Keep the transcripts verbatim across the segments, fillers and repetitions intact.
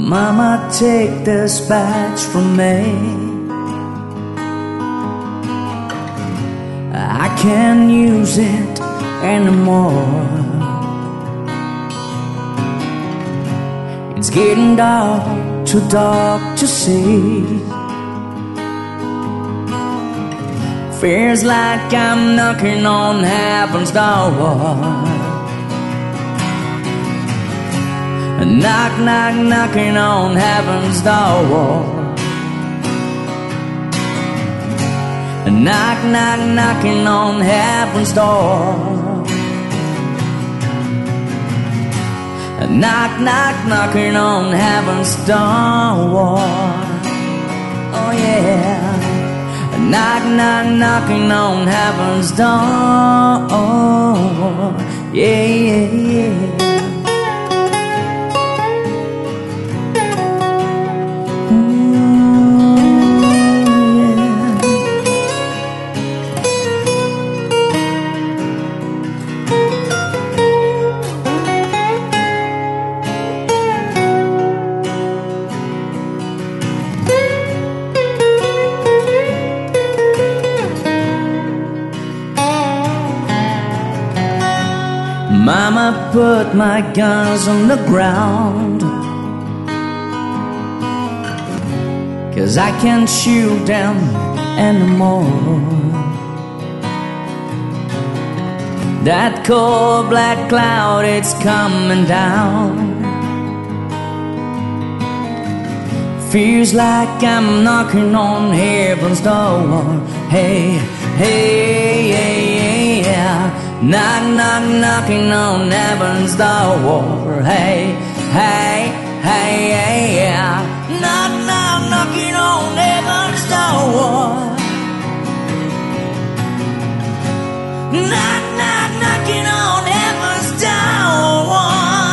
Mama, take this badge from me. I can't use it anymore. It's getting dark, too dark to see. Feels like I'm knocking on heaven's door. Knock, knock, knocking on heaven's door. Knock, knock, knocking on heaven's door. Knock, knock, knocking on heaven's door. Oh yeah. Knock, knock, knocking on heaven's door. Yeah, yeah, yeah. Mama put my guns on the ground, 'cause I can't shoot them anymore. That cold black cloud, it's coming down. Feels like I'm knocking on heaven's door. Hey, hey, hey, yeah. Knock, knock, knocking on heaven's door. Hey, hey, hey, hey, yeah. Knock, knock, knocking on heaven's door. Knock, knock, knocking on heaven's door.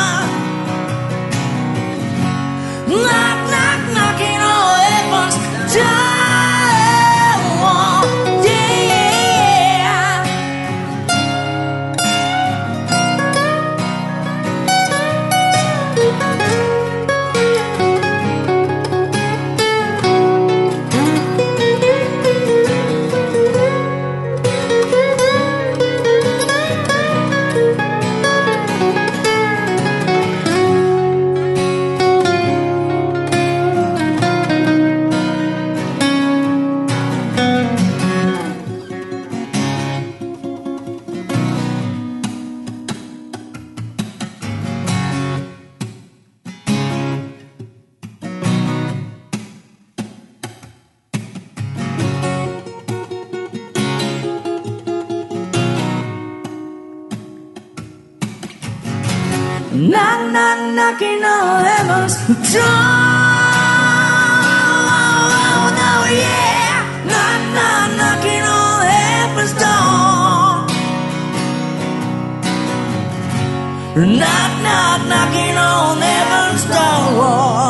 Knock, knock, knocking on heaven's door. Knock, knock, knocking on heaven's door. Oh, no, yeah. Knock, knock, knocking on heaven's door. Knock, knock, knocking on heaven's door.